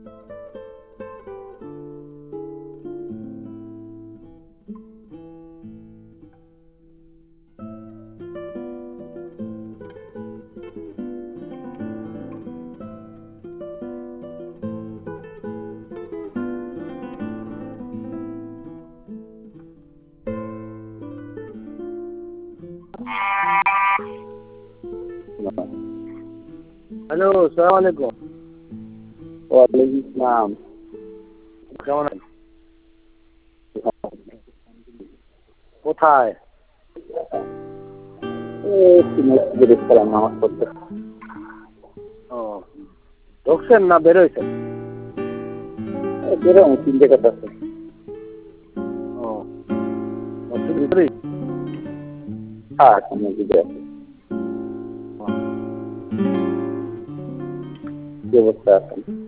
Hello, সালাম আলাইকুম। ওয়ালাইকুম আসসালাম। কেমন আছেন? কোথায়? মসজিদে গেছিলাম নামাজ পড়তে। ও, ঢুকছেন না বের হয়েছেন? বেরোম 3 টাকা আছে। ও, মসজিদের ভিতরেই? হ্যাঁ, মসজিদে আছে। ও, কি অবস্থা এখন?